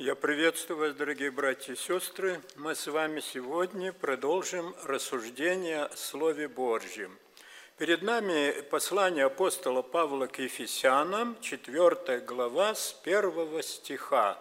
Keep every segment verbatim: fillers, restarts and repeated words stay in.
Я приветствую вас, дорогие братья и сестры. Мы с вами сегодня продолжим рассуждение о Слове Божьем. Перед нами послание апостола Павла к Ефесянам, четвёртая глава, с первого стиха.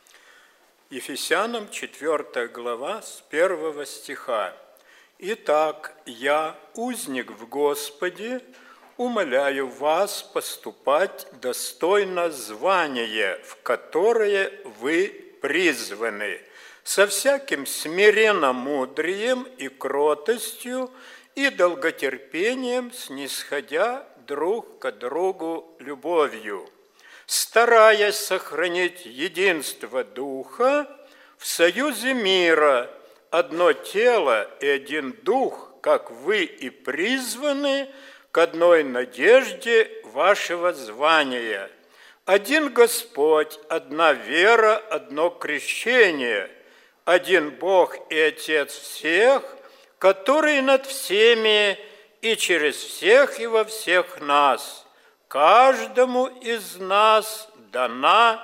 Ефесянам, четвёртая глава, с первого стиха. «Итак, я, узник в Господе, умоляю вас поступать достойно звания, в которое вы призваны, со всяким смиренномудрием и кротостью и долготерпением, снисходя друг к другу любовью, стараясь сохранить единство Духа в союзе мира, одно тело и один Дух, как вы и призваны к одной надежде вашего звания. Один Господь, одна вера, одно крещение, один Бог и Отец всех, который над всеми и через всех и во всех нас. Каждому из нас дана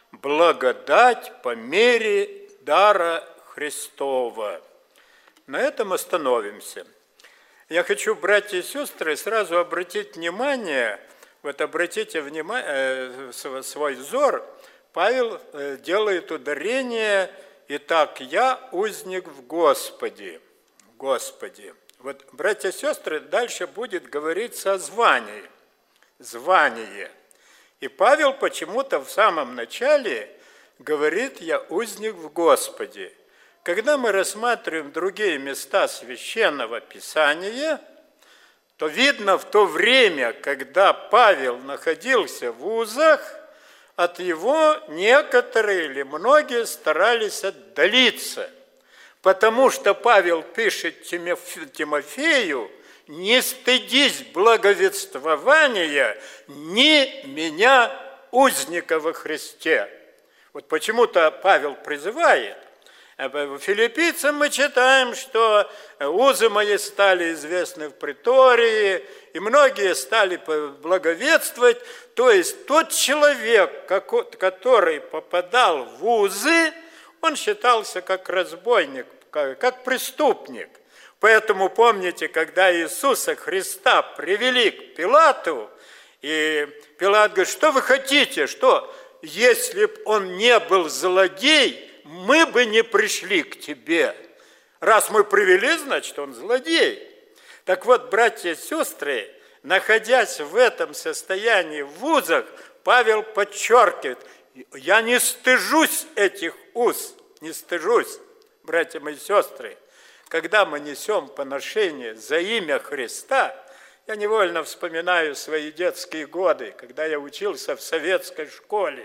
благодать по мере дара Христова». На этом остановимся. Я хочу, братья и сестры, сразу обратить внимание, вот обратите внимание, свой взор, Павел делает ударение: «Итак, я узник в Господе». Господи. Вот, братья и сестры, дальше будет говориться о звании. Звание. И Павел почему-то в самом начале говорит: «Я узник в Господе». Когда мы рассматриваем другие места Священного Писания, то видно, в то время, когда Павел находился в узах, от его некоторые или многие старались отдалиться, потому что Павел пишет Тимофею: «Не стыдись благовествования ни меня, узника во Христе». Вот почему-то Павел призывает. Филиппийцам мы читаем, что узы мои стали известны в притории, и многие стали благовествовать. То есть тот человек, который попадал в узы, он считался как разбойник, как преступник. Поэтому помните, когда Иисуса Христа привели к Пилату, и Пилат говорит: «Что вы хотите? Что, если бы он не был злодей, мы бы не пришли к тебе. Раз мы привели, значит, он злодей». Так вот, братья и сестры, находясь в этом состоянии в узах, Павел подчеркивает: «Я не стыжусь этих уз, не стыжусь». Братья мои сестры, когда мы несем поношение за имя Христа, я невольно вспоминаю свои детские годы, когда я учился в советской школе.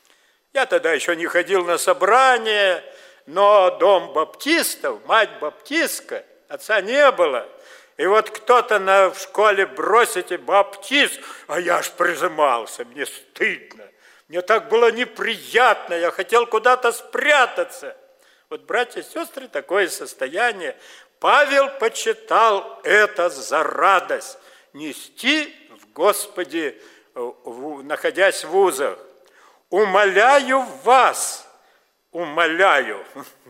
Я тогда еще не ходил на собрание, но дом баптистов, мать баптистка, отца не было. И вот кто-то на, в школе бросите баптист, а я аж прижимался, мне стыдно. Мне так было неприятно, я хотел куда-то спрятаться. Вот, братья и сестры, такое состояние. Павел почитал это за радость, нести в Господе, находясь в узах. «Умоляю вас, умоляю».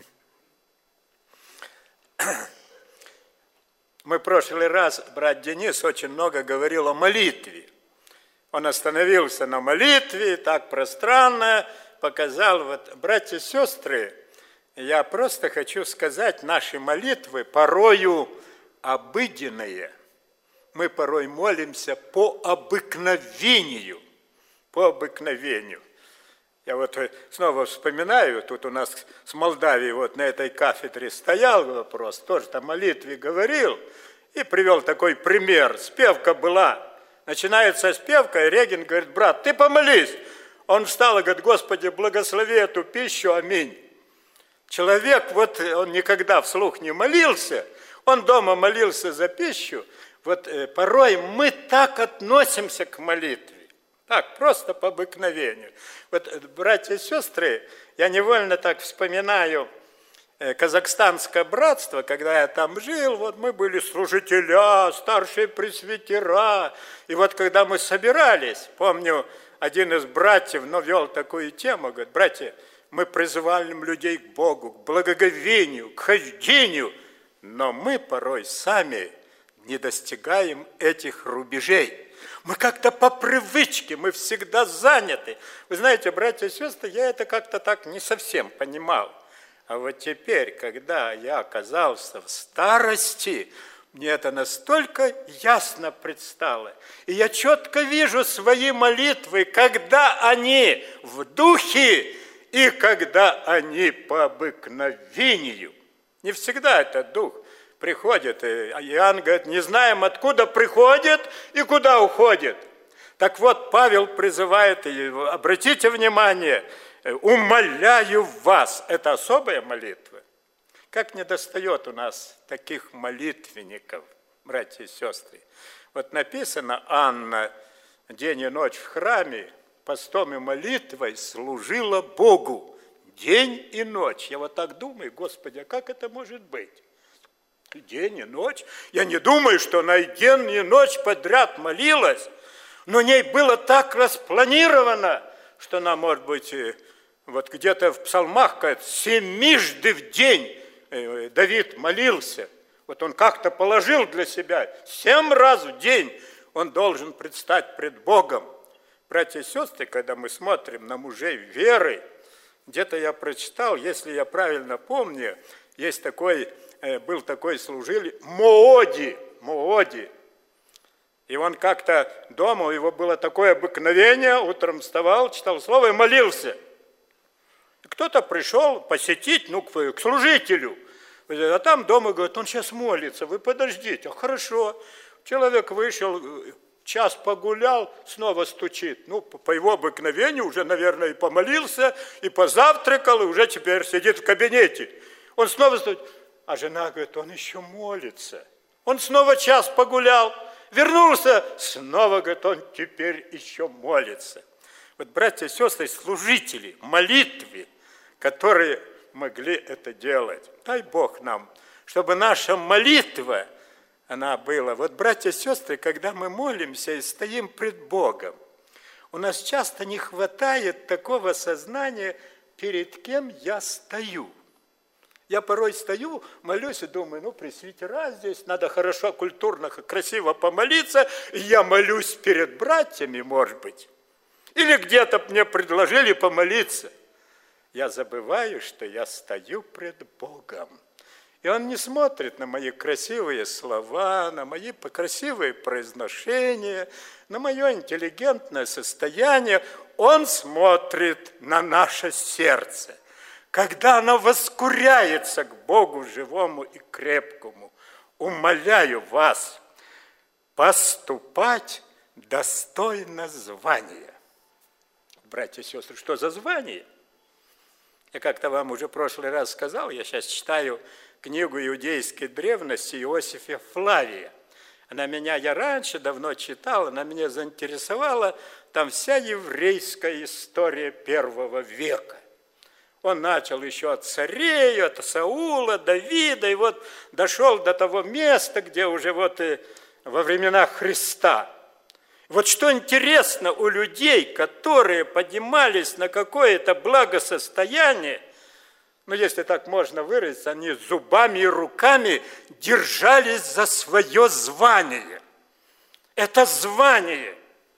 Мы в прошлый раз, брат Денис очень много говорил о молитве. Он остановился на молитве, так пространно показал. Вот, братья и сестры, я просто хочу сказать, наши молитвы порою обыденные. Мы порой молимся по обыкновению, по обыкновению. Я вот снова вспоминаю, тут у нас с Молдавией вот на этой кафедре стоял вопрос, тоже там о молитве говорил, и привел такой пример. Спевка была, начинается спевка, и Регин говорит: «Брат, ты помолись». Он встал и говорит: «Господи, благослови эту пищу, аминь». Человек, вот он никогда вслух не молился, он дома молился за пищу. Вот порой мы так относимся к молитве. Так, просто по обыкновению. Вот, братья и сестры, я невольно так вспоминаю казахстанское братство, когда я там жил, вот мы были служителя, старшие пресвитера, и вот когда мы собирались, помню, один из братьев, но вел такую тему, говорит: братья, мы призываем людей к Богу, к благоговению, к хождению, но мы порой сами не достигаем этих рубежей. Мы как-то по привычке, мы всегда заняты. Вы знаете, братья и сестры, я это как-то так не совсем понимал. А вот теперь, когда я оказался в старости, мне это настолько ясно предстало. И я четко вижу свои молитвы, когда они в духе и когда они по обыкновению. Не всегда этот дух приходит. И Иоанн говорит: не знаем, откуда приходит и куда уходит. Так вот, Павел призывает, и обратите внимание, умоляю вас. Это особая молитва. Как недостает у нас таких молитвенников, братья и сестры. Вот написано: Анна день и ночь в храме постом и молитвой служила Богу. День и ночь. Я вот так думаю: Господи, а как это может быть? День и ночь. Я не думаю, что она и день, и ночь подряд молилась, но ней было так распланировано, что она, может быть, вот где-то в псалмах, говорит, семижды в день Давид молился. Вот он как-то положил для себя, семь раз в день он должен предстать пред Богом. Братья и сестры, когда мы смотрим на мужей веры, где-то я прочитал, если я правильно помню, есть такой, был такой служитель Мооди, Мооди. И он как-то дома, у него было такое обыкновение, утром вставал, читал слово и молился. Кто-то пришел посетить, ну, к служителю, а там дома, говорит, он сейчас молится, вы подождите. А хорошо, человек вышел, час погулял, снова стучит. Ну, по его обыкновению уже, наверное, и помолился, и позавтракал, и уже теперь сидит в кабинете. Он снова стучит, а жена говорит, он еще молится. Он снова час погулял, вернулся, снова, говорит, он теперь еще молится. Вот, братья и сестры, служители молитвы, которые могли это делать. Дай Бог нам, чтобы наша молитва, она была. Вот, братья и сестры, когда мы молимся и стоим пред Богом, у нас часто не хватает такого сознания, перед кем я стою. Я порой стою, молюсь и думаю, ну, пресвитера здесь, надо хорошо, культурно, красиво помолиться, и я молюсь перед братьями, может быть. Или где-то мне предложили помолиться. Я забываю, что я стою пред Богом. И Он не смотрит на мои красивые слова, на мои красивые произношения, на мое интеллигентное состояние. Он смотрит на наше сердце. Когда оно воскуряется к Богу живому и крепкому, умоляю вас поступать достойно звания. Братья и сестры, что за звание? Я как-то вам уже в прошлый раз сказал, я сейчас читаю книгу иудейской древности Иосифа Флавия. Она меня, я раньше давно читал, она меня заинтересовала, там вся еврейская история первого века. Он начал еще от царей, от Саула, Давида, и вот дошел до того места, где уже вот и во времена Христа. Вот что интересно у людей, которые поднимались на какое-то благосостояние, ну, если так можно выразиться, они зубами и руками держались за свое звание. Это звание.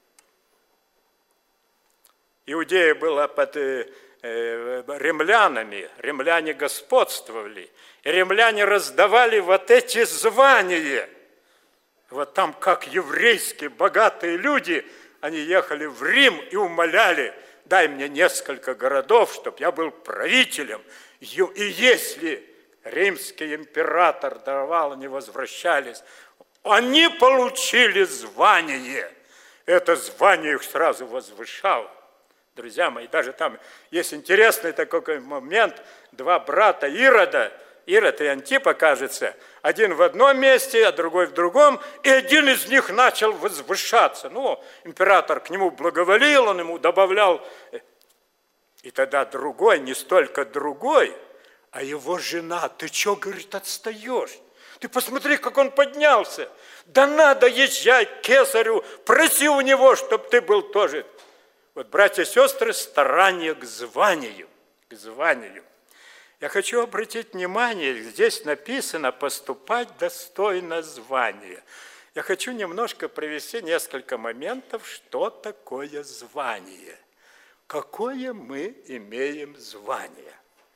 Иудея была под римлянами, римляне господствовали, и римляне раздавали вот эти звания. Вот там, как еврейские богатые люди, они ехали в Рим и умоляли, дай мне несколько городов, чтобы я был правителем. И если римский император давал, они возвращались, они получили звание. Это звание их сразу возвышало. Друзья мои, даже там есть интересный такой момент, два брата Ирода, Ирод и Антипа, кажется, один в одном месте, а другой в другом, и один из них начал возвышаться. Ну, император к нему благоволил, он ему добавлял. И тогда другой, не столько другой, а его жена, ты что, говорит, отстаешь? Ты посмотри, как он поднялся. Да надо езжай к кесарю, проси у него, чтобы ты был тоже. Вот, братья и сестры, старание к званию, к званию. Я хочу обратить внимание, здесь написано «поступать достойно звания». Я хочу немножко привести несколько моментов, что такое звание. Какое мы имеем звание?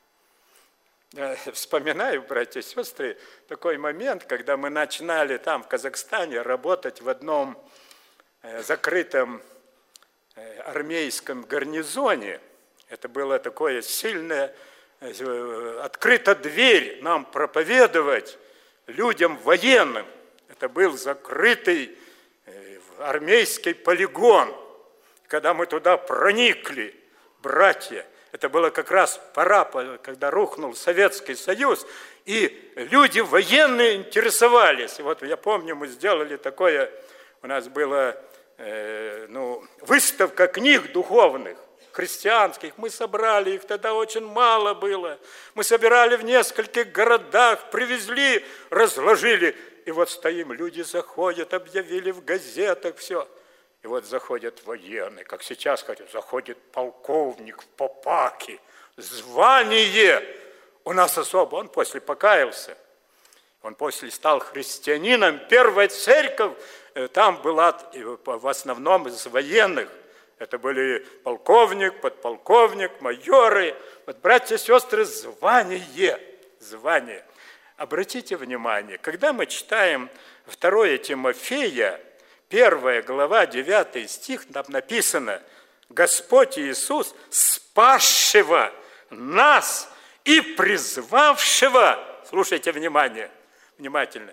Я вспоминаю, братья и сестры, такой момент, когда мы начинали там, в Казахстане, работать в одном закрытом армейском гарнизоне. Это было такое сильное, открыта дверь нам проповедовать людям военным. Это был закрытый армейский полигон. Когда мы туда проникли, братья, это было как раз пора, когда рухнул Советский Союз, и люди военные интересовались. И вот я помню, мы сделали такое, у нас была э, ну, выставка книг духовных, христианских, мы собрали их, тогда очень мало было. Мы собирали в нескольких городах, привезли, разложили. И вот стоим, люди заходят, объявили в газетах, все. И вот заходят военные, как сейчас хотят, заходит полковник в попаке. Звание у нас особо, он после покаялся. Он после стал христианином. Первая церковь там была в основном из военных. Это были полковник, подполковник, майоры. Вот, братья и сестры, звание, звание. Обратите внимание, когда мы читаем второе Тимофея, первая глава, девятый стих, там написано: «Господь Иисус, спасшего нас и призвавшего», слушайте внимание, внимательно,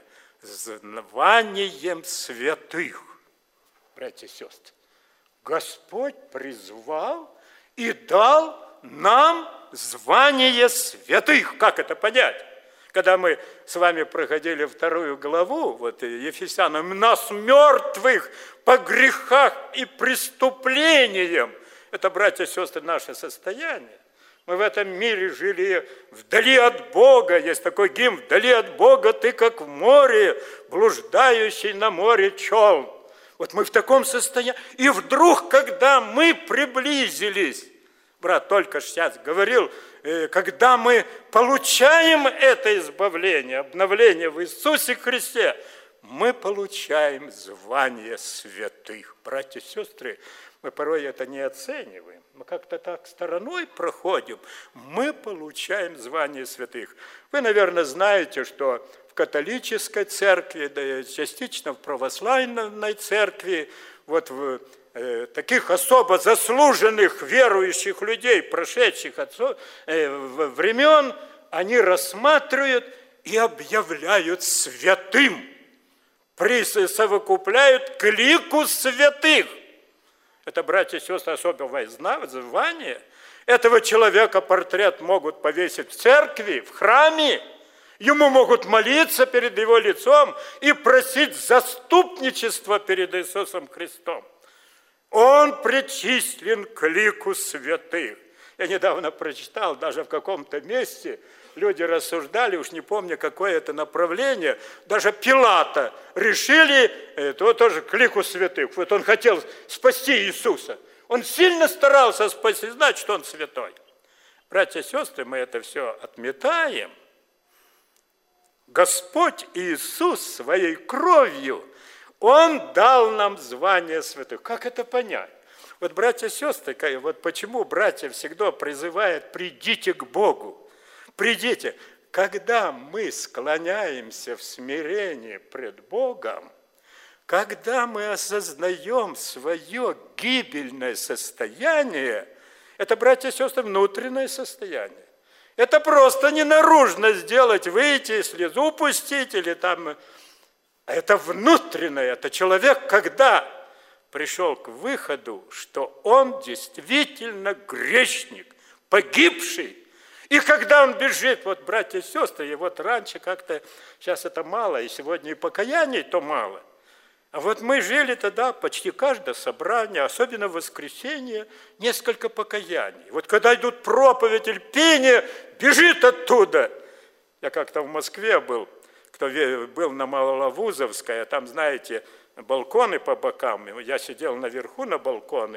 «званием святых». Братья и сестры, Господь призвал и дал нам звание святых. Как это понять? Когда мы с вами проходили вторую главу, вот Ефесянам, нас мертвых по грехах и преступлениям. Это, братья и сестры, наше состояние. Мы в этом мире жили вдали от Бога. Есть такой гимн: «Вдали от Бога ты, как в море, блуждающий на море челн». Вот мы в таком состоянии. И вдруг, когда мы приблизились, брат только сейчас говорил, когда мы получаем это избавление, обновление в Иисусе Христе, мы получаем звание святых. Братья и сестры, мы порой это не оцениваем, мы как-то так стороной проходим, мы получаем звание святых. Вы, наверное, знаете, что в католической церкви, да и частично в православной церкви, вот в э, таких особо заслуженных верующих людей, прошедших отцов, э, времен, они рассматривают и объявляют святым, присовокупляют к лику святых. Это, братья и сестры, особое звание. Этого человека портрет могут повесить в церкви, в храме. Ему могут молиться перед его лицом и просить заступничества перед Иисусом Христом. Он причислен к лику святых. Я недавно прочитал, даже в каком-то месте люди рассуждали, уж не помню, какое это направление, даже Пилата решили, то тоже к лику святых. Вот он хотел спасти Иисуса. Он сильно старался спасти, значит, он святой. Братья и сестры, мы это все отметаем. Господь Иисус своей кровью, Он дал нам звание святых. Как это понять? Вот, братья и сестры, вот почему братья всегда призывают: придите к Богу. Придите. Когда мы склоняемся в смирении пред Богом, когда мы осознаем свое гибельное состояние, это, братья и сестры, внутреннее состояние. Это просто не наружно сделать, выйти, слезу пустить или там. Это внутреннее. Это человек, когда пришел к выходу, что он действительно грешник, погибший. И когда он бежит, вот, братья и сестры, и вот раньше как-то, сейчас это мало, и сегодня и покаяний то мало. А вот мы жили тогда почти каждое собрание, особенно в воскресенье, несколько покаяний. Вот когда идут проповедь или пение, бежит оттуда. Я как-то в Москве был, кто был на Маловузовской, а там, знаете, балконы по бокам. Я сидел наверху на балконе,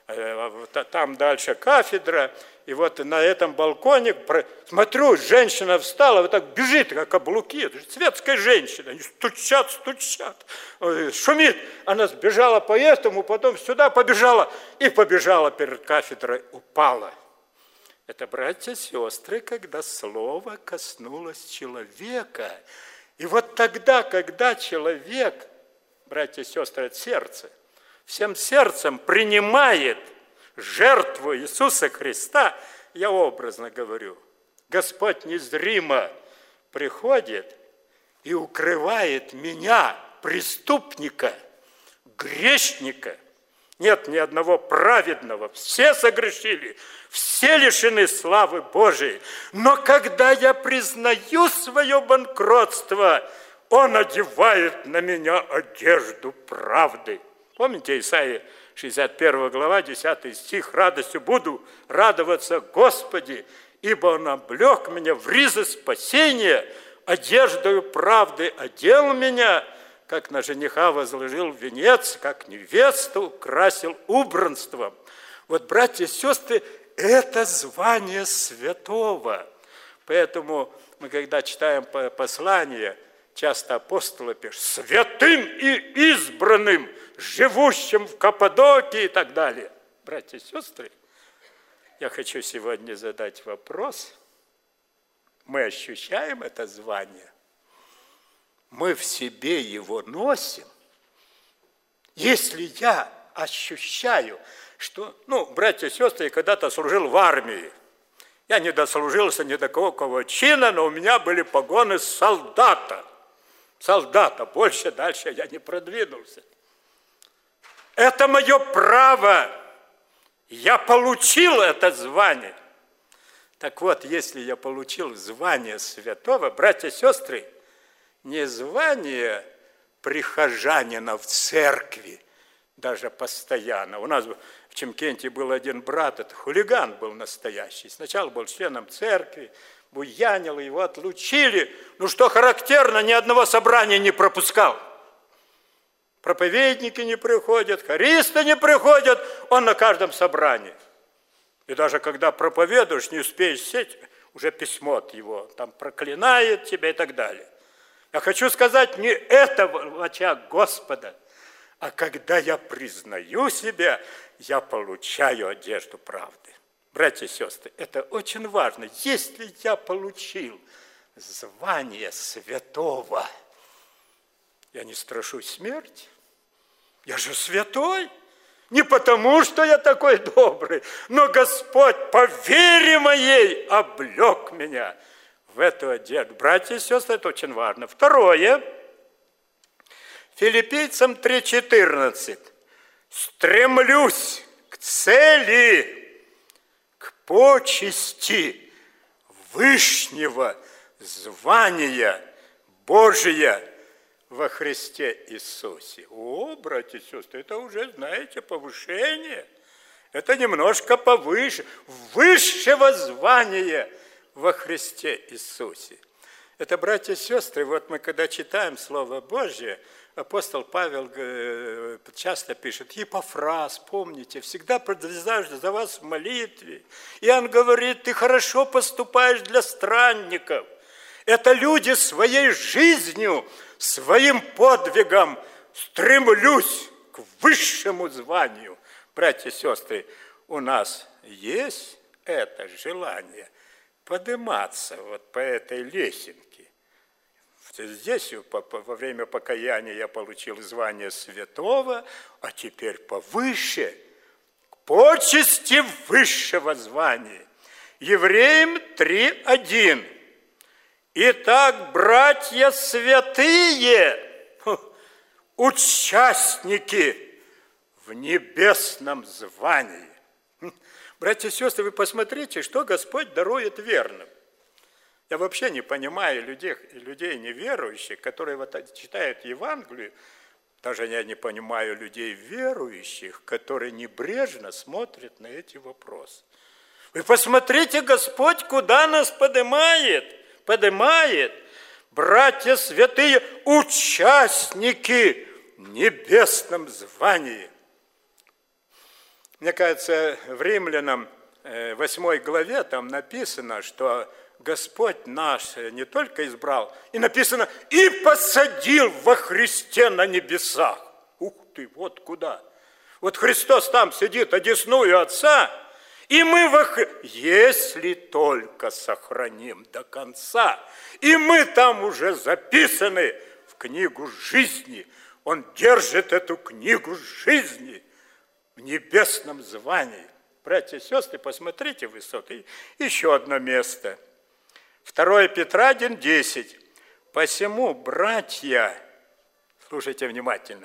там дальше кафедра, и вот на этом балконе, смотрю, женщина встала, вот так бежит, как каблуки, светская женщина, они стучат, стучат, шумит. Она сбежала по этому, потом сюда побежала, и побежала перед кафедрой, упала. Это, братья и сестры, когда слово коснулось человека. И вот тогда, когда человек, братья и сестры, от сердца, всем сердцем принимает жертву Иисуса Христа, я образно говорю, Господь незримо приходит и укрывает меня, преступника, грешника. Нет ни одного праведного, все согрешили, все лишены славы Божией. Но когда я признаю свое банкротство, Он одевает на меня одежду правды. Помните Исаия шестьдесят первая глава, десятый стих. «Радостью буду радоваться Господи, ибо Он облег меня в ризы спасения, одеждою правды одел меня, как на жениха возложил венец, как невесту украсил убранством». Вот, братья и сестры, это звание святого. Поэтому мы, когда читаем послание, часто апостолы пишут: «Святым и избранным, живущим в Каппадокии» и так далее. Братья и сестры, я хочу сегодня задать вопрос. Мы ощущаем это звание? Мы в себе его носим? Если я ощущаю, что, ну, братья и сестры, я когда-то служил в армии. Я не дослужился ни до какого чина, но у меня были погоны солдата. Солдата, больше дальше я не продвинулся. Это мое право. Я получил это звание. Так вот, если я получил звание святого, братья и сестры, не звание прихожанина в церкви, даже постоянно. У нас в Чимкенте был один брат, это хулиган был настоящий. Сначала был членом церкви, буянил, его отлучили. Ну, что характерно, ни одного собрания не пропускал. Проповедники не приходят, хористы не приходят, он на каждом собрании. И даже когда проповедуешь, не успеешь сесть, уже письмо от его, там проклинает тебя и так далее. Я хочу сказать, не это в очах Господа, а когда я признаю себя, я получаю одежду правды. Братья и сестры, это очень важно. Если я получил звание святого, я не страшусь смерти. Я же святой. Не потому, что я такой добрый, но Господь по вере моей облег меня в эту одежду. Братья и сестры, это очень важно. Второе. Филиппийцам три четырнадцать. «Стремлюсь к цели, к почести вышнего звания Божия во Христе Иисусе». О, братья и сестры, это уже, знаете, повышение. Это немножко повыше, высшего звания во Христе Иисусе. Это, братья и сестры, вот мы когда читаем Слово Божье, апостол Павел часто пишет: «Епафрас, помните, всегда продвижаюсь за вас в молитве». И он говорит: «Ты хорошо поступаешь для странников». Это люди своей жизнью, своим подвигом стремлюсь к высшему званию. Братья и сестры, у нас есть это желание подниматься вот по этой лесенке. Здесь во время покаяния я получил звание святого, а теперь повыше, к почести высшего звания. Евреям три один. «Итак, братья святые, участники в небесном звании». Братья и сестры, вы посмотрите, что Господь дарует верным. Я вообще не понимаю людей, людей неверующих, которые вот читают Евангелие. Даже я не понимаю людей верующих, которые небрежно смотрят на эти вопросы. Вы посмотрите, Господь куда нас поднимает. Поднимает, братья святые, участники в небесном звании. Мне кажется, в Римлянам восьмой главе там написано, что Господь наш не только избрал, и написано, и посадил во Христе на небесах. Ух ты, вот куда. Вот Христос там сидит, одесную Отца, и мы во Христе, если только сохраним до конца, и мы там уже записаны в книгу жизни. Он держит эту книгу жизни в небесном звании. Братья и сестры, посмотрите высоты. Еще одно место. второе Петра один десять. Посему, братья, слушайте внимательно,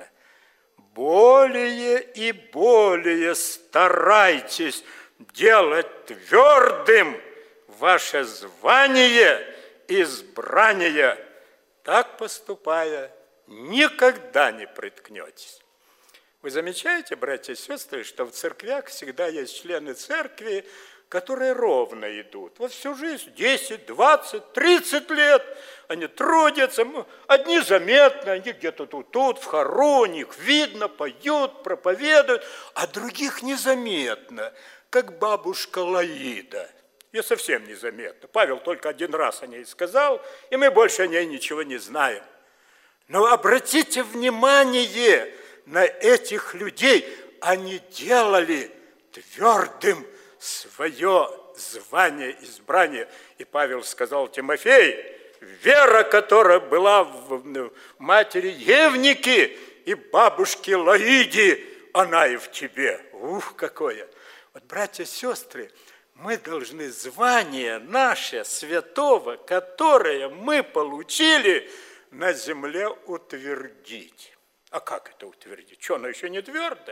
более и более старайтесь делать твердым ваше звание и избрание. Так поступая, никогда не приткнетесь. Вы замечаете, братья и сестры, что в церквях всегда есть члены церкви, которые ровно идут. Вот всю жизнь, десять, двадцать, тридцать лет, они трудятся, одни заметны, они где-то тут, тут, в хору, их видно, поют, проповедуют, а других незаметно, как бабушка Лаида. Ее совсем незаметно. Павел только один раз о ней сказал, и мы больше о ней ничего не знаем. Но обратите внимание на этих людей, они делали твердым свое звание, избрание. И Павел сказал: Тимофей, вера, которая была в матери Евники и бабушке Лаиде, она и в тебе. Ух, какое! Вот, братья и сестры, мы должны звание наше святого, которое мы получили, на земле утвердить. А как это утвердить? Что, оно еще не твердое?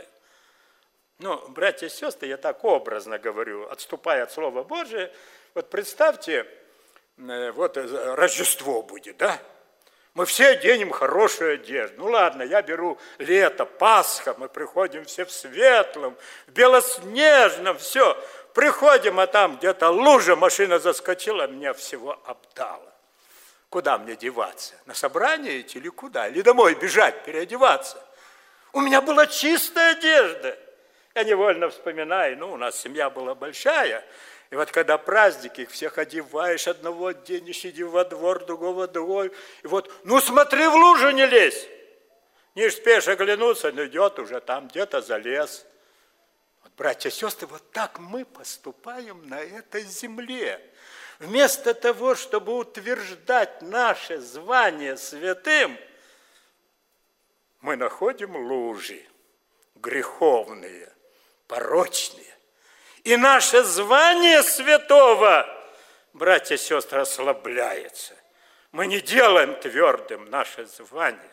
Ну, братья и сестры, я так образно говорю, отступая от Слова Божия, вот представьте, вот Рождество будет, да? Мы все оденем хорошую одежду. Ну ладно, я беру лето, Пасха, мы приходим все в светлом, в белоснежном, все. Приходим, а там где-то лужа, машина заскочила, меня всего обдала. Куда мне деваться? На собрание идти или куда? Или домой бежать, переодеваться? У меня была чистая одежда. Я невольно вспоминаю, ну, у нас семья была большая, и вот когда праздники, их всех одеваешь, одного оденешь, иди во двор, другого другой, и вот, ну, смотри, в лужу не лезь. Не успеешь оглянуться, но идет уже там, где-то залез. Вот, братья и сестры, вот так мы поступаем на этой земле. Вместо того, чтобы утверждать наше звание святым, мы находим лужи греховные, порочные. И наше звание святого, братья и сестры, ослабляется. Мы не делаем твердым наше звание.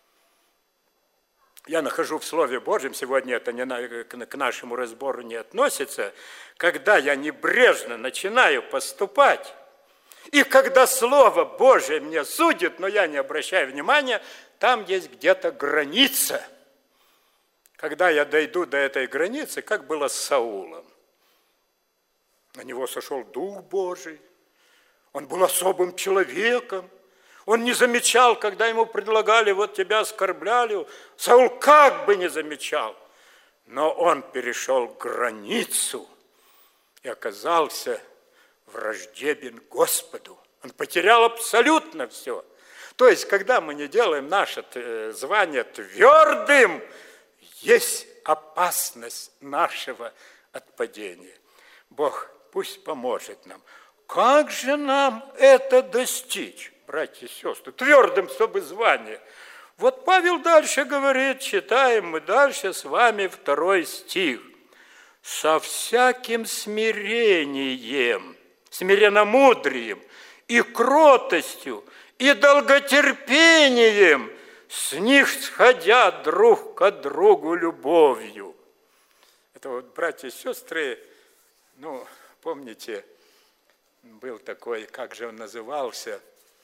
Я нахожу в Слове Божьем, сегодня это не на, к нашему разбору не относится, когда я небрежно начинаю поступать, и когда Слово Божие мне судит, но я не обращаю внимания, там есть где-то граница. Когда я дойду до этой границы, как было с Саулом, на него сошел Дух Божий, он был особым человеком, он не замечал, когда ему предлагали, вот тебя оскорбляли. Саул как бы не замечал. Но он перешел границу и оказался враждебен Господу. Он потерял абсолютно все. То есть, когда мы не делаем наше звание твердым, есть опасность нашего отпадения. Бог пусть поможет нам. Как же нам это достичь? Братья и сестры, твердым, чтобы звание. Вот Павел дальше говорит, читаем мы дальше с вами второй стих. Со всяким смирением, смиренномудрием и кротостью, и долготерпением, с них сходя друг к другу любовью. Это вот, братья и сестры, ну, помните, был такой, как же он назывался,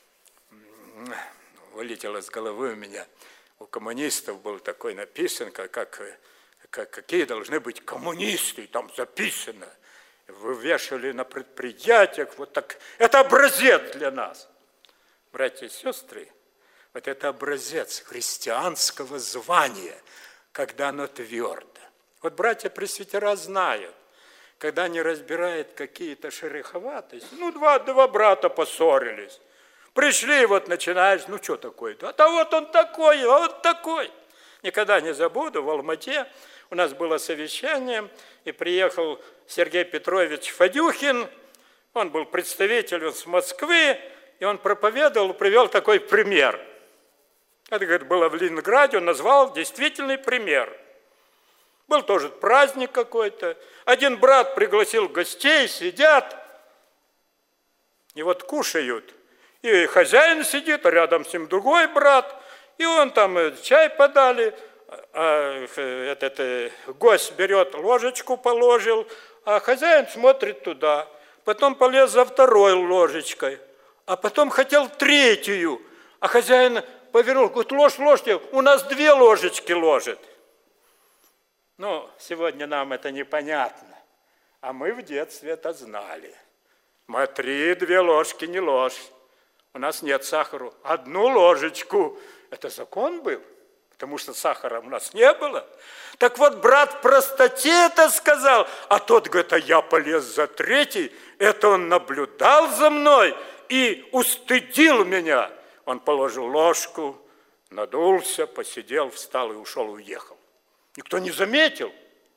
вылетело с головы у меня. У коммунистов был такой написан, как, как, как, какие должны быть коммунисты, там записано. Вывешивали на предприятиях, вот так. Это образец для нас. Братья и сестры, вот это образец христианского звания, когда оно твердо. Вот братья-пресвитера знают, когда они разбирают какие-то шероховатости, ну, два, два брата поссорились, пришли, вот начинаешь, ну, что такое-то? А вот он такой, а вот такой. Никогда не забуду, в Алмате у нас было совещание, и приехал Сергей Петрович Фадюхин, он был представителем с Москвы, и он проповедовал, привел такой пример. Это, говорит, было в Ленинграде, он назвал действительный пример. Был тоже праздник какой-то, один брат пригласил гостей, сидят, и вот кушают, и хозяин сидит, а рядом с ним другой брат, и он там чай подали, а этот гость берет ложечку, положил, а хозяин смотрит туда, потом полез за второй ложечкой, а потом хотел третью, а хозяин повернул, говорит, ложь, ложьте, у нас две ложечки ложит. Ну, сегодня нам это непонятно, а мы в детстве это знали. Смотри, две ложки не ложь, у нас нет сахара, одну ложечку. Это закон был, потому что сахара у нас не было. Так вот, брат в простоте это сказал, а тот говорит, а я полез за третий, это он наблюдал за мной и устыдил меня. Он положил ложку, надулся, посидел, встал и ушел, уехал. Никто не заметил.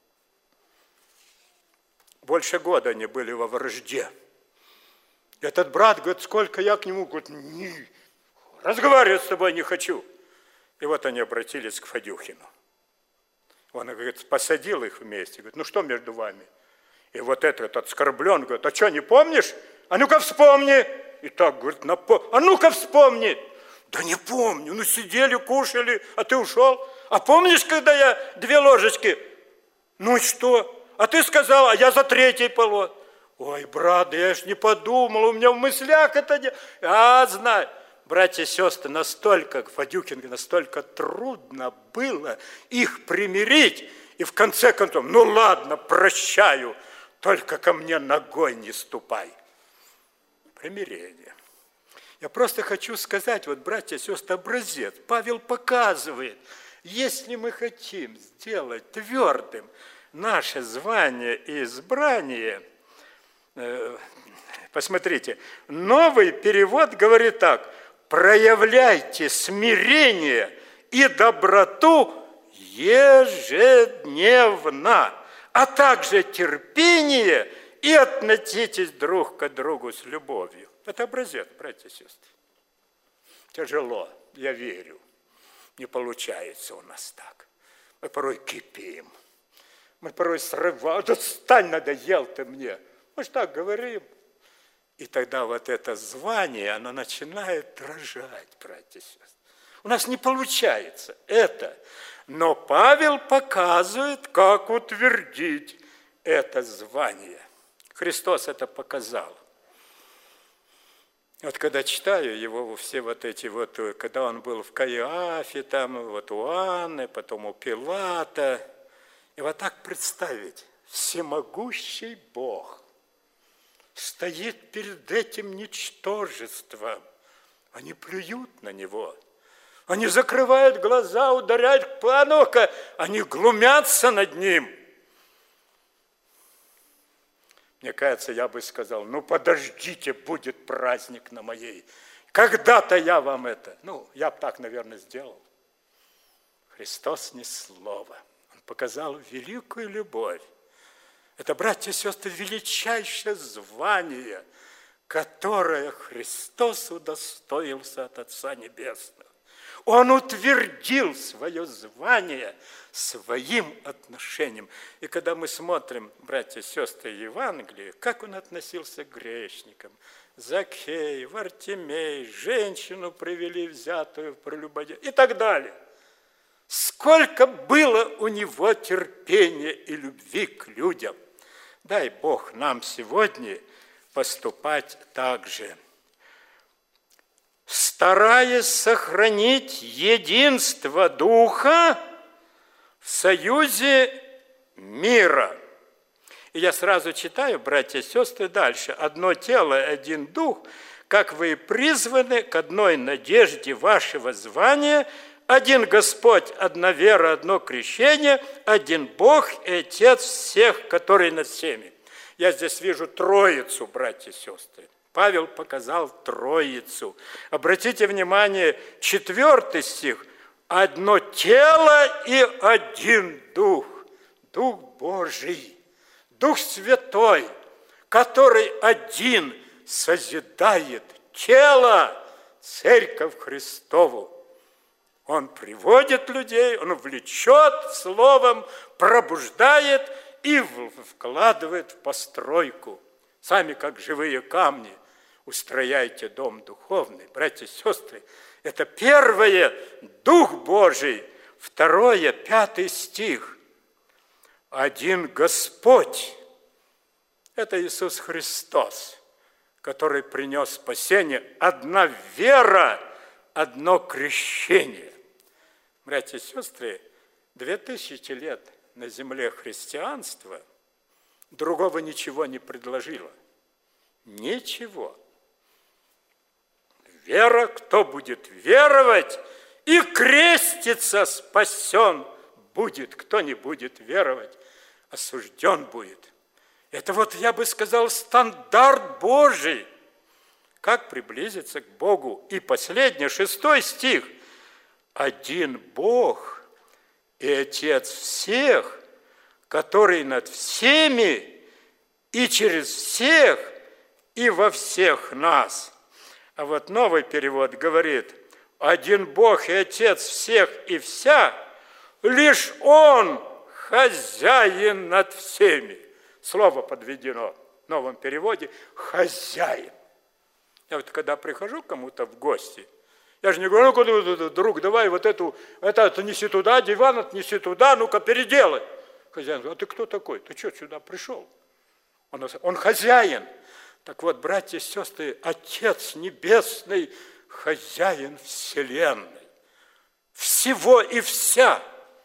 Больше года они были во вражде. Этот брат говорит, сколько я к нему, говорит, не, разговаривать с тобой не хочу. И вот они обратились к Фадюхину. Он, говорит, посадил их вместе. Говорит, ну что между вами? И вот этот оскорблен, говорит, а что, не помнишь? А ну-ка вспомни. И так, говорит, напом... а ну-ка вспомни. Да не помню, ну сидели, кушали, а ты ушел. А помнишь, когда я две ложечки? Ну и что? А ты сказал, а я за третий полос. Ой, брат, я ж не подумал, у меня в мыслях это не... А, знаю. Братья и сестры, настолько, Фадюхин, настолько трудно было их примирить. И в конце концов, ну ладно, прощаю, только ко мне ногой не ступай. Примирение. Я просто хочу сказать, вот, братья и сестры, образец. Павел показывает, если мы хотим сделать твердым наше звание и избрание, э, посмотрите, новый перевод говорит так, проявляйте смирение и доброту ежедневно, а также терпение и относитесь друг к другу с любовью. Это образец, братья и сестры. Тяжело, я верю. Не получается у нас так. Мы порой кипим. Мы порой срываем. Да стань, надоел ты мне. Мы же так говорим. И тогда вот это звание, оно начинает дрожать, братья и сестры. У нас не получается это. Но Павел показывает, как утвердить это звание. Христос это показал. Вот когда читаю его, все вот эти вот, когда он был в Каиафе, там вот у Анны, потом у Пилата, и вот так представить, всемогущий Бог стоит перед этим ничтожеством, они плюют на него, они закрывают глаза, ударяют по ну-ка, они глумятся над ним. Мне кажется, я бы сказал, ну подождите, будет праздник на моей. Когда-то я вам это, ну, я бы так, наверное, сделал. Христос ни слова. Он показал великую любовь. Это, братья и сестры, величайшее звание, которое Христос удостоился от Отца Небесного. Он утвердил свое звание своим отношением. И когда мы смотрим, братья и сестры, Евангелие, как он относился к грешникам, Закхей, Вартимей, женщину привели взятую в прелюбодействе и так далее. Сколько было у него терпения и любви к людям. Дай Бог нам сегодня поступать так же. Стараясь сохранить единство Духа в союзе мира. И я сразу читаю, братья и сестры, дальше. Одно тело, один дух, как вы и призваны к одной надежде вашего звания, один Господь, одна вера, одно крещение, один Бог и Отец всех, который над всеми. Я здесь вижу Троицу, братья и сестры. Павел показал Троицу. Обратите внимание, четвертый стих. Одно тело и один Дух. Дух Божий, Дух Святой, который один созидает тело, Церковь Христову. Он приводит людей, он влечет словом, пробуждает и вкладывает в постройку. Сами, как живые камни, устрояйте дом духовный. Братья и сестры, это первое – Дух Божий. Второе, пятый стих. Один Господь – это Иисус Христос, который принес спасение. Одна вера, одно крещение. Братья и сестры, две тысячи лет на земле христианства другого ничего не предложило. Ничего. Вера, кто будет веровать и креститься, спасен будет. Кто не будет веровать, осужден будет. Это вот, я бы сказал, стандарт Божий. Как приблизиться к Богу? И последний, шестой стих. Один Бог и Отец всех, который над всеми и через всех и во всех нас. А вот новый перевод говорит, один Бог и Отец всех и вся, лишь Он хозяин над всеми. Слово подведено в новом переводе «хозяин». Я вот когда прихожу к кому-то в гости, я же не говорю, ну-ка, друг, давай вот эту, это отнеси туда, диван отнеси туда, ну-ка, переделай. Хозяин говорит, а ты кто такой? Ты что, сюда пришел? Он, он хозяин. Так вот, братья и сестры, Отец Небесный, хозяин вселенной. Всего и вся,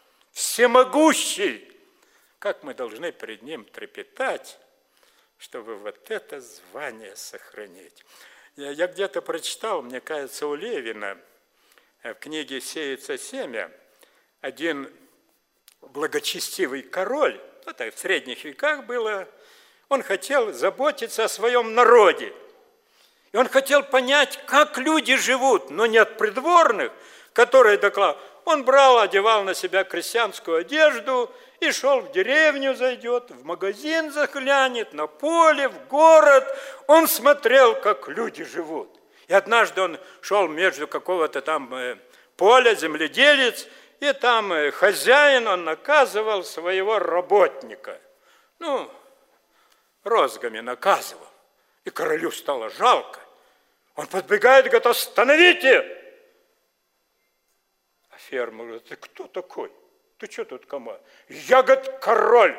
всемогущий. Как мы должны перед Ним трепетать, чтобы вот это звание сохранить. Я, я где-то прочитал, мне кажется, у Левина, в книге «Сеется семя», один благочестивый король, это в средних веках было, он хотел заботиться о своем народе. И он хотел понять, как люди живут, но не от придворных, которые докладывают. Он брал, одевал на себя крестьянскую одежду и шел в деревню, зайдет, в магазин заглянет, на поле, в город. Он смотрел, как люди живут. И однажды он шел между какого-то там поля, земледелец, и там хозяин, он наказывал своего работника. Ну, розгами наказывал. И королю стало жалко. Он подбегает и говорит, остановите! А фермер говорит, ты кто такой? Ты что тут кому? Я, говорит, король.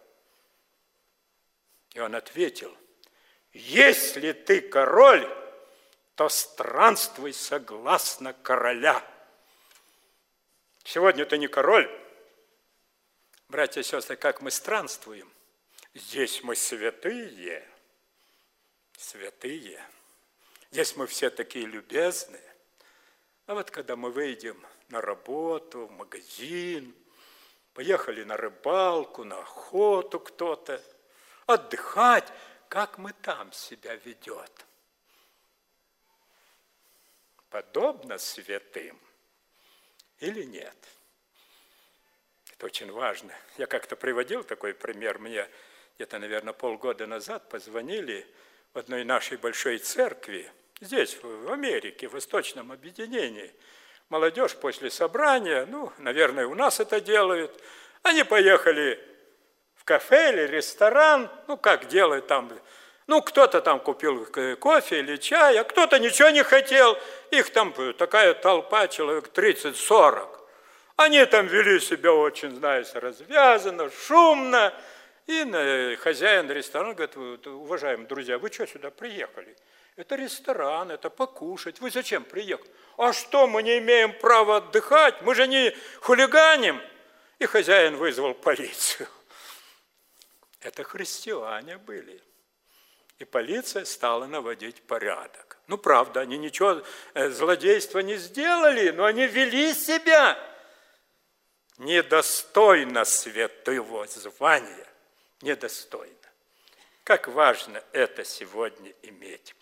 И он ответил, если ты король, то странствуй согласно короля. Сегодня ты не король. Братья и сестры, как мы странствуем? Здесь мы святые, святые. Здесь мы все такие любезные. А вот когда мы выйдем на работу, в магазин, поехали на рыбалку, на охоту кто-то, отдыхать, как мы там себя ведет? Подобно святым или нет? Это очень важно. Я как-то приводил такой пример. Мне где-то, наверное, полгода назад позвонили в одной нашей большой церкви, здесь, в Америке, в Восточном объединении. Молодежь после собрания, ну, наверное, у нас это делают, они поехали в кафе или ресторан, ну, как делают там, ну, кто-то там купил кофе или чай, а кто-то ничего не хотел, их там такая толпа, человек тридцать-сорок. Они там вели себя очень, знаете, развязанно, шумно. И хозяин ресторана говорит, уважаемые друзья, вы что сюда приехали? Это ресторан, это покушать. Вы зачем приехали? А что, мы не имеем права отдыхать? Мы же не хулиганим. И хозяин вызвал полицию. Это христиане были. И полиция стала наводить порядок. Ну, правда, они ничего злодейства не сделали, но они вели себя недостойно святого звания. Недостойно. Как важно это сегодня иметь.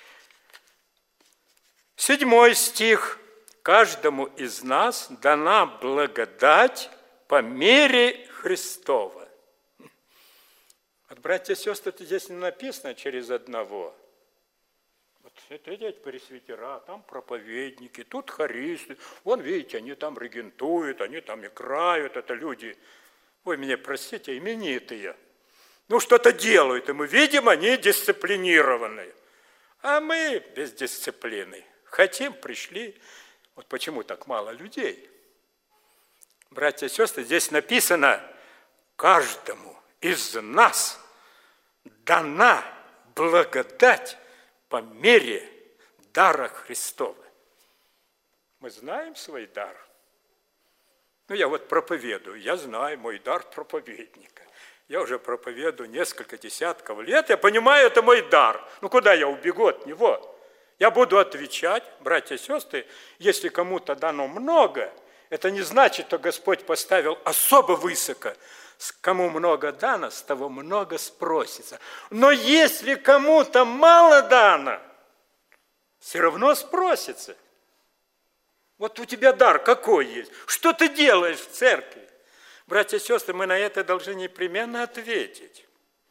Седьмой стих. Каждому из нас дана благодать по мере Христова. Вот, братья и сестры, это здесь не написано через одного. Вот эти пресвитера, там проповедники, тут хористы. Вон, видите, они там регентуют, они там играют. Это люди, вы меня простите, именитые. Ну, что-то делают, и мы видим, они дисциплинированные. А мы без дисциплины. Хотим, пришли. Вот почему так мало людей. Братья и сестры, здесь написано, каждому из нас дана благодать по мере дара Христова. Мы знаем свой дар. Ну, я вот проповедую, я знаю мой дар проповедника. Я уже проповедую несколько десятков лет, я понимаю, это мой дар. Ну, куда я убегу от него? Я буду отвечать, братья и сестры, если кому-то дано много, это не значит, что Господь поставил особо высоко. Кому много дано, с того много спросится. Но если кому-то мало дано, все равно спросится. Вот у тебя дар какой есть? Что ты делаешь в церкви? Братья и сестры, мы на это должны непременно ответить.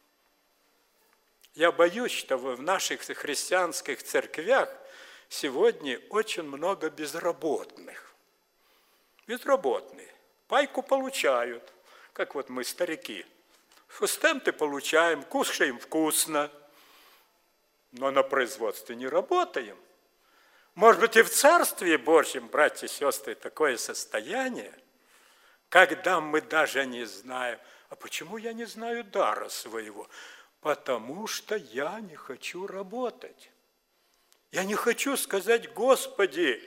Я боюсь, что в наших христианских церквях сегодня очень много безработных. Безработные. Пайку получают, как вот мы, старики. Фустенты получаем, кушаем вкусно, но на производстве не работаем. Может быть, и в Царстве Божьем, братья и сестры, такое состояние, когда мы даже не знаем, а почему я не знаю дара своего? Потому что я не хочу работать. Я не хочу сказать, Господи.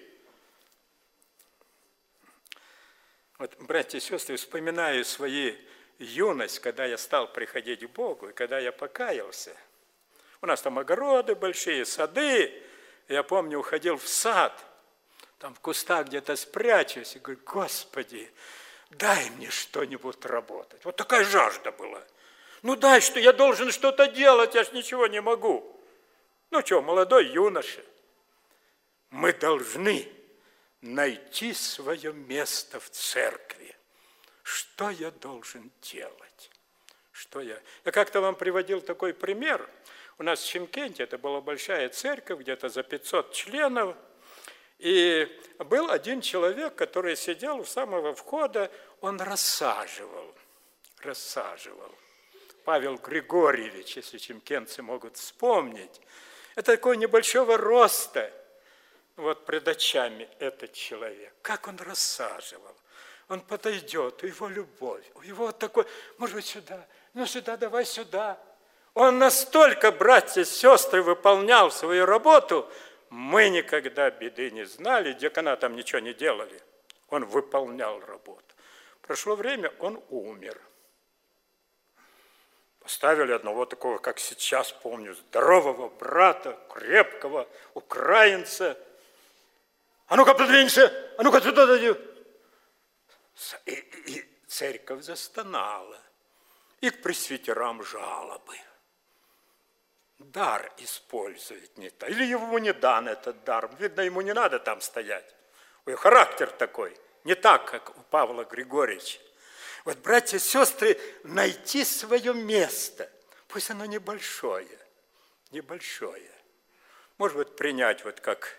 Вот, братья и сестры, вспоминаю свою юность, когда я стал приходить к Богу, и когда я покаялся. У нас там огороды большие, сады. Я помню, уходил в сад, там в кустах где-то спрячусь, и говорю, Господи, дай мне что-нибудь работать. Вот такая жажда была. Ну дай, что я должен что-то делать, я ж ничего не могу. Ну что, молодой юноша, мы должны найти свое место в церкви. Что я должен делать? Что я... Я как-то вам приводил такой пример. У нас в Чимкенте, это была большая церковь, где-то за пятьсот членов. И был один человек, который сидел у самого входа, он рассаживал, рассаживал. Павел Григорьевич, если чимкенцы могут вспомнить. Это такого небольшого роста. Вот пред очами этот человек. Как он рассаживал. Он подойдет, у его любовь, у его вот такой, может быть, сюда, ну сюда, давай сюда. Он настолько, братья и сестры, выполнял свою работу, мы никогда беды не знали, декана там ничего не делали. Он выполнял работу. Прошло время, он умер. Поставили одного такого, как сейчас помню, здорового брата, крепкого украинца. А ну-ка, подвинься, а ну-ка сюда дойди. И, и церковь застонала. И к пресвитерам жалобы. Дар использует не то. Или ему не дан этот дар. Видно, ему не надо там стоять. Ой, характер такой. Не так, как у Павла Григорьевича. Вот, братья и сестры, найти свое место. Пусть оно небольшое. Небольшое. Может быть, принять, вот как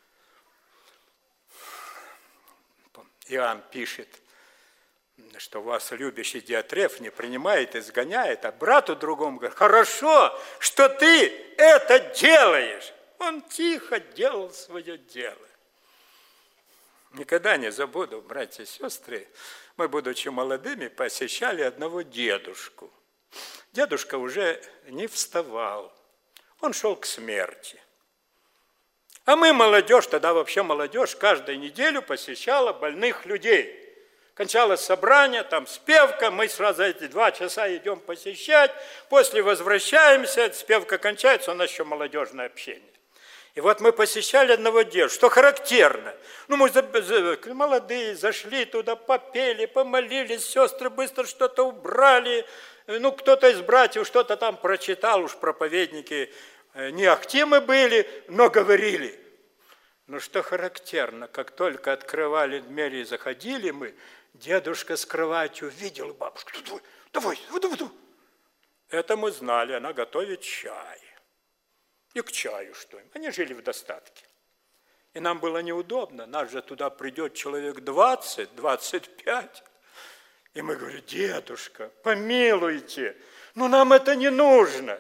Иоанн пишет, что вас любящий Диатреф не принимает, изгоняет, а брату другому говорит, хорошо, что ты это делаешь. Он тихо делал свое дело. Никогда не забуду, братья и сестры, мы, будучи молодыми, посещали одного дедушку. Дедушка уже не вставал, он шел к смерти. А мы, молодежь, тогда вообще молодежь, каждую неделю посещала больных людей. Кончалось собрание, там спевка, мы сразу эти два часа идем посещать, после возвращаемся, спевка кончается, у нас еще молодежное общение. И вот мы посещали одного дедушку, что характерно. Ну, мы молодые зашли туда, попели, помолились, сестры быстро что-то убрали. Ну, кто-то из братьев что-то там прочитал, уж проповедники не ахти мы были, но говорили. Но что характерно, как только открывали двери и заходили мы, дедушка с кроватью видел бабушку. Давай, давай, давай, давай. Это мы знали, она готовит чай. И к чаю что им. Они жили в достатке. И нам было неудобно. Нас же туда придет человек двадцать, двадцать пять. И мы говорим: дедушка, помилуйте, ну нам это не нужно.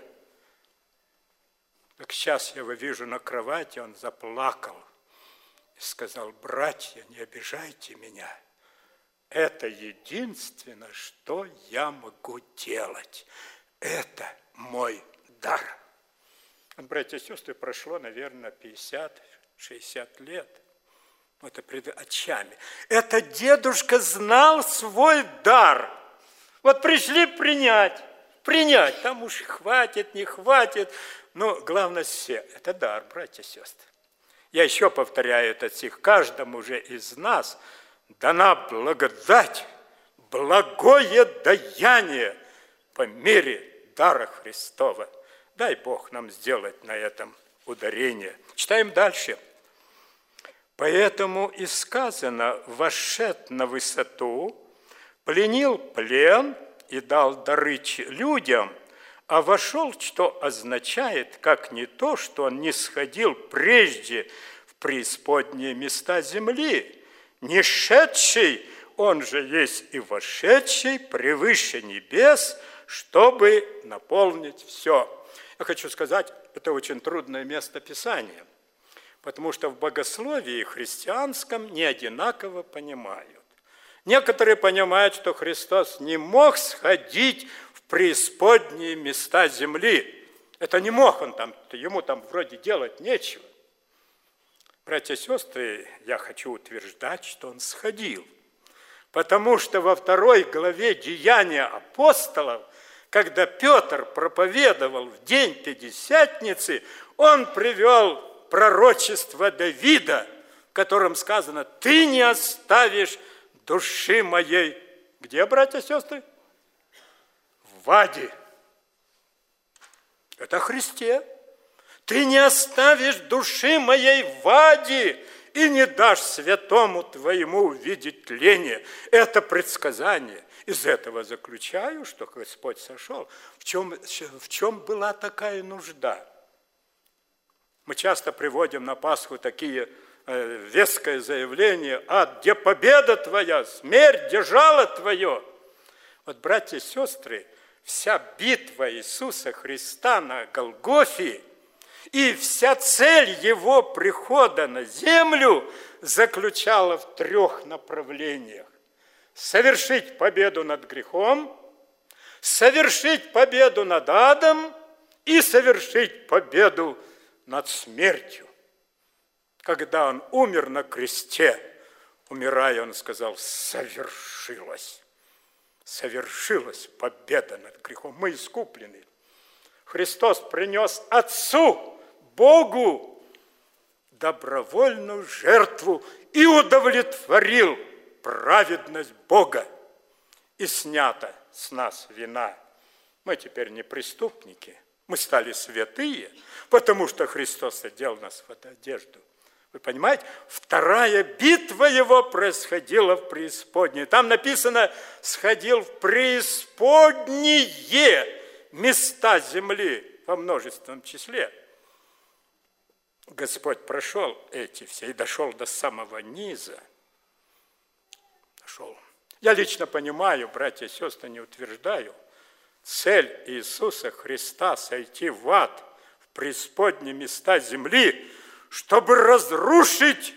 Так сейчас я его вижу на кровати, он заплакал и сказал: братья, не обижайте меня. Это единственное, что я могу делать. Это мой дар. Братья и сестры, прошло, наверное, пятьдесят-шестьдесят лет. Это пред очами. Этот дедушка знал свой дар. Вот пришли принять, принять. Там уж хватит, не хватит. Но главное все. Это дар, братья и сестры. Я еще повторяю этот стих. Каждому же из нас дана благодать, благое даяние по мере дара Христова. Дай Бог нам сделать на этом ударение. Читаем дальше. Поэтому и сказано: вошед на высоту, пленил плен и дал дары людям, а вошел, что означает, как не то, что он не сходил прежде в преисподние места земли, не шедший, он же есть и вошедший превыше небес, чтобы наполнить все. Я хочу сказать, это очень трудное место Писания, потому что в богословии христианском не одинаково понимают. Некоторые понимают, что Христос не мог сходить в преисподние места земли. Это не мог он там, ему там вроде делать нечего. Братья и сестры, я хочу утверждать, что он сходил, потому что во второй главе Деяния апостолов, когда Петр проповедовал в день Пятидесятницы, он привел пророчество Давида, в котором сказано: «Ты не оставишь души моей». Где, братья и сестры? В аде. Это о Христе. «Ты не оставишь души моей в аде и не дашь святому твоему увидеть тление». Это предсказание. Из этого заключаю, что Господь сошел. В чем, в чем была такая нужда? Мы часто приводим на Пасху такие э, веское заявления: «Ад, где победа твоя? Смерть, где жало твое?» Вот, братья и сестры, вся битва Иисуса Христа на Голгофе и вся цель Его прихода на землю заключала в трех направлениях. Совершить победу над грехом, совершить победу над адом и совершить победу над смертью. Когда он умер на кресте, умирая, он сказал: совершилось. Совершилась победа над грехом. Мы искуплены. Христос принес Отцу, Богу, добровольную жертву и удовлетворил праведность Бога. И снята с нас вина. Мы теперь не преступники. Мы стали святые, потому что Христос одел нас в эту одежду. Вы понимаете? Вторая битва Его происходила в преисподней. Там написано: сходил в преисподние места земли во множественном числе. Господь прошел эти все и дошел до самого низа. Дошел. Я лично понимаю, братья и сестры, не утверждаю, цель Иисуса Христа сойти в ад, в преисподние места земли, чтобы разрушить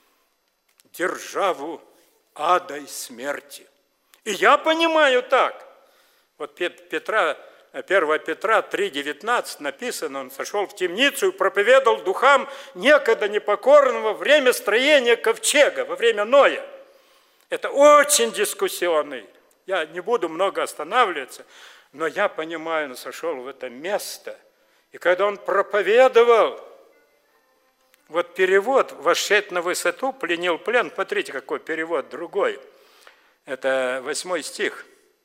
державу ада и смерти. И я понимаю так. Вот Петра, первое Петра три девятнадцать написано: он сошел в темницу и проповедовал духам некогда непокорного во время строения ковчега, во время Ноя. Это очень дискуссионный. Я не буду много останавливаться, но я понимаю, он сошел в это место. И когда он проповедовал, Вот перевод «вошед на высоту, пленил плен». Смотрите, какой перевод другой. Это восьмой стих.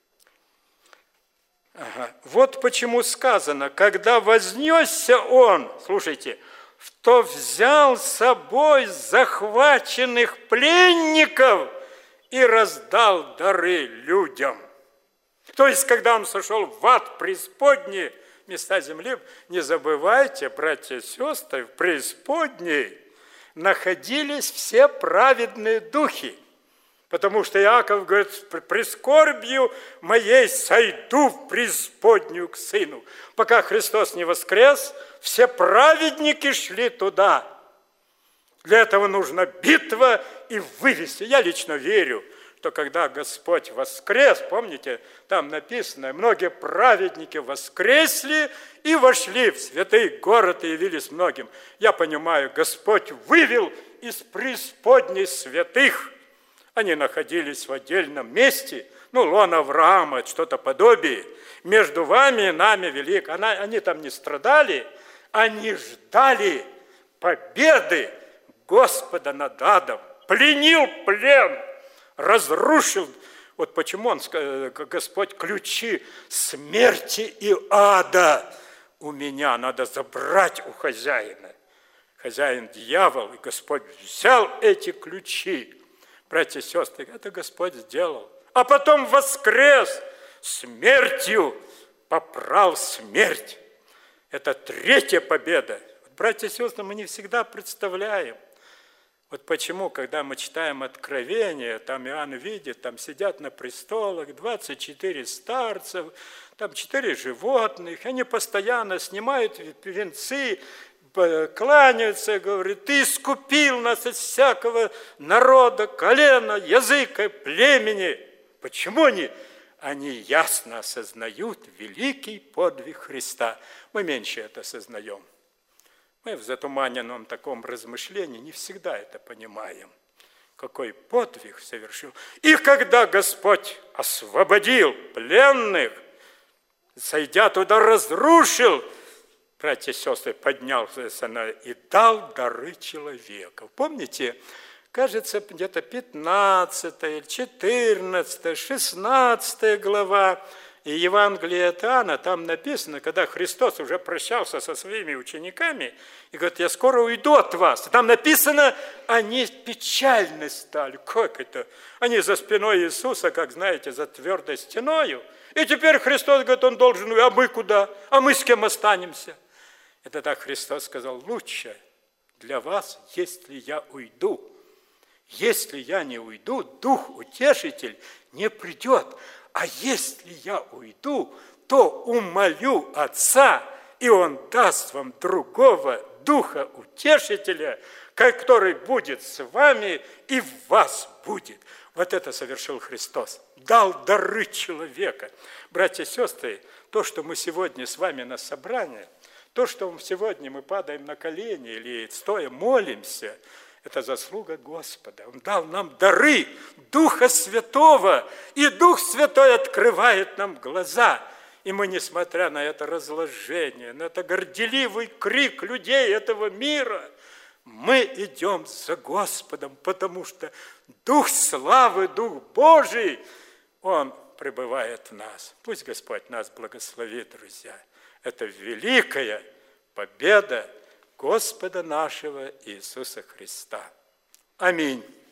Ага. Вот почему сказано, когда вознесся он, слушайте, то взял с собой захваченных пленников и раздал дары людям. То есть, когда он сошел в ад преисподней, места земли, не забывайте, братья и сестры, в преисподней находились все праведные духи. Потому что Иаков говорит, прискорбью моей сойду в преисподнюю к сыну. Пока Христос не воскрес, все праведники шли туда. Для этого нужна битва и вывести. Я лично верю, что когда Господь воскрес, помните, там написано, многие праведники воскресли и вошли в святый город и явились многим. Я понимаю, Господь вывел из преисподней святых. Они находились в отдельном месте, ну, лон Авраама, что-то подобие. Между вами и нами велик. Она, они там не страдали, они ждали победы Господа над адом. Пленил плен, разрушил. Вот почему он, Господь, ключи смерти и ада у меня надо забрать у хозяина. Хозяин дьявол, и Господь взял эти ключи. Братья и сестры, это Господь сделал. А потом воскрес, смертью попрал смерть. Это третья победа. Братья и сестры, мы не всегда представляем. Вот почему, когда мы читаем Откровение, там Иоанн видит, там сидят на престолах двадцать четыре старцев, там четыре животных, они постоянно снимают венцы, кланяются, говорят, ты искупил нас от всякого народа, колена, языка, племени. Почему они? Они ясно осознают великий подвиг Христа. Мы меньше это осознаем. Мы в затуманенном таком размышлении не всегда это понимаем. Какой подвиг совершил. И когда Господь освободил пленных, сойдя туда, разрушил, братья и сестры, поднялся и дал дары человеку. Помните, кажется, где-то пятнадцатая, четырнадцатая, шестнадцатая глава и Евангелие от Иоанна, там написано, когда Христос уже прощался со своими учениками, и говорит, я скоро уйду от вас. И там написано, они печальны стали. Как это? Они за спиной Иисуса, как знаете, за твердой стеною. И теперь Христос говорит, он должен уйти, а мы куда? А мы с кем останемся? И тогда Христос сказал, лучше для вас, если я уйду. Если я не уйду, Дух Утешитель не придет. А если я уйду, то умолю Отца, и Он даст вам другого Духа Утешителя, который будет с вами и в вас будет. Вот это совершил Христос. Дал дары человека. Братья и сестры, то, что мы сегодня с вами на собрании, то, что сегодня мы падаем на колени или стоя молимся, это заслуга Господа. Он дал нам дары Духа Святого, и Дух Святой открывает нам глаза. И мы, несмотря на это разложение, на это горделивый крик людей этого мира, мы идем за Господом, потому что Дух славы, Дух Божий, Он пребывает в нас. Пусть Господь нас благословит, друзья. Это великая победа Господа нашего Иисуса Христа. Аминь.